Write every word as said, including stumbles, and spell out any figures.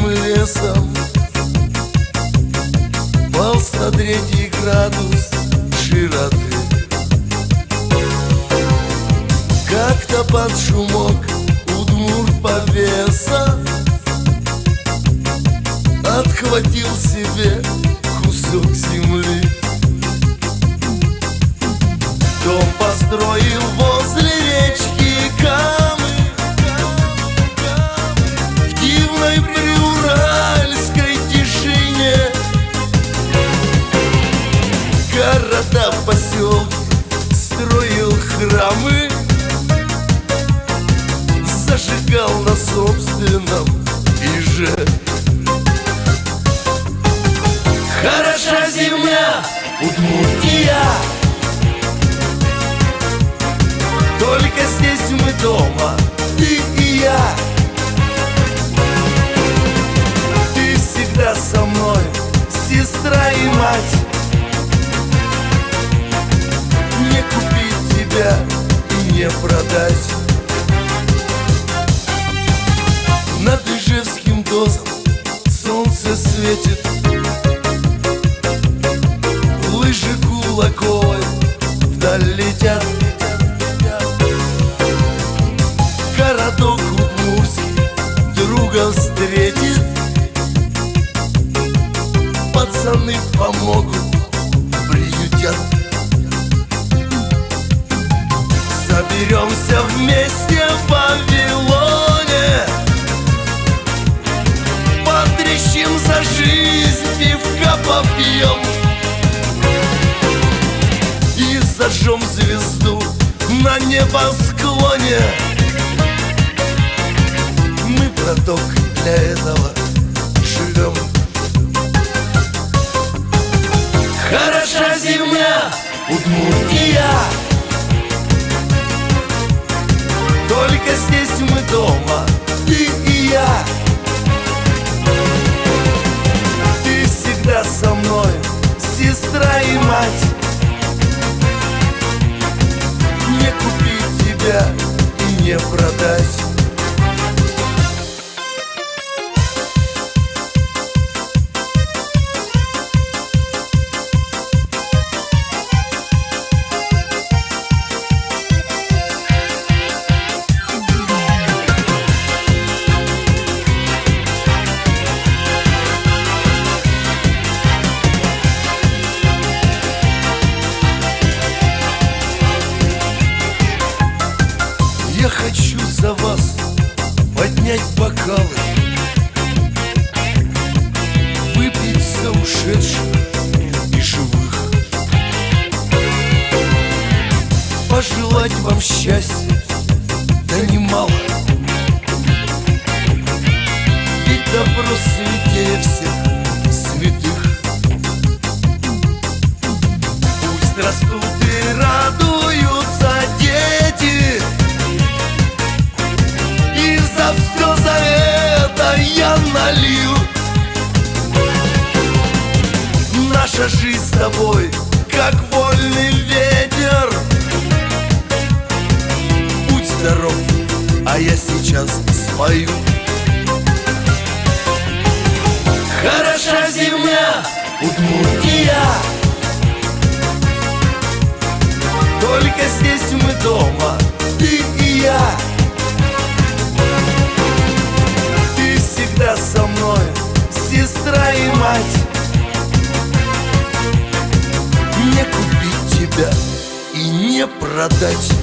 диким лесом полз на третий градус широты. Как-то под шумок удмурт повеса отхватил себе кусок земли. Дом построил возле речки Камы, в дивной приуральской тишине. Города, поселки, строил храмы, зажигал на собственном иже. Хороша земля, Удмуртия, только здесь мы дома, ты и я. Ты всегда со мной, сестра и мать. Не купить тебя и не продать. Над Ижевским дозом солнце светит, лыжи Кулаковой вдаль летят. Городок удмуртский друга встретит, пацаны помогут, приютят. Соберемся вместе в Вавилоне, потрещим за жизнь, пивка попьем и зажжем звезду на небосклоне. Мы, браток, для этого живем. Хороша земля, Удмуртия, только здесь мы дома, ты и я. Ты всегда со мной, сестра и мать. Не купить тебя и не продать. Я хочу за вас поднять бокалы, выпить за ушедших и живых, пожелать вам счастья, да немало. Ведь добро святее всех святых. Пусть растут и радуются дети, и за все за это я налью. Наша жизнь с тобой, как вольный ветер. Будь здоров, а я сейчас спою. Хороша земля, Удмуртия, только здесь мы дома, ты и я. Ты всегда со мной, сестра и мать. Не купить тебя и не продать.